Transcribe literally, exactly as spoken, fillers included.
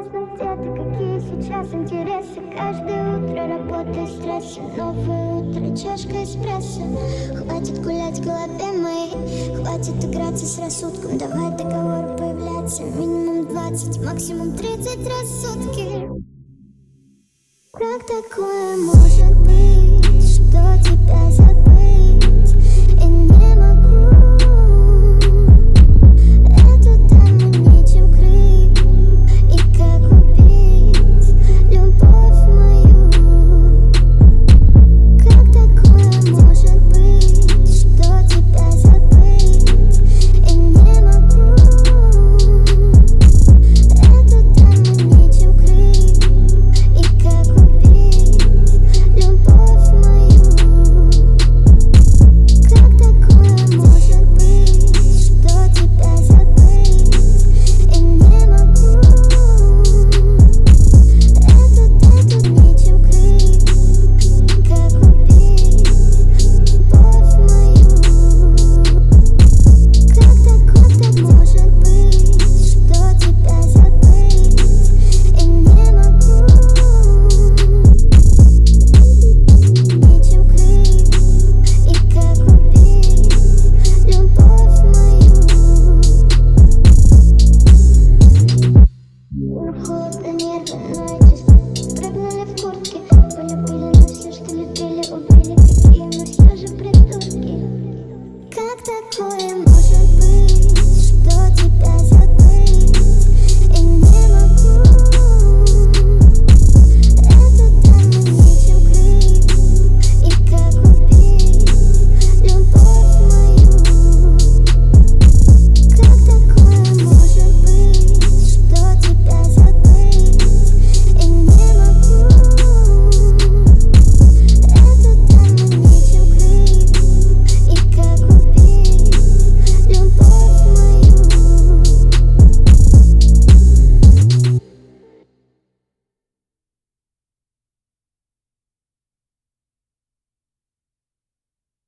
неважно где ты, какие сейчас интересы. Каждое утро работа и стрессы, новое утро, чашка эспрессо. Хватит гулять в голове моей, хватит играться с рассудком. Давай договор появляться минимум двадцать, максимум тридцать раз в сутки. Как такое может быть, что тебя за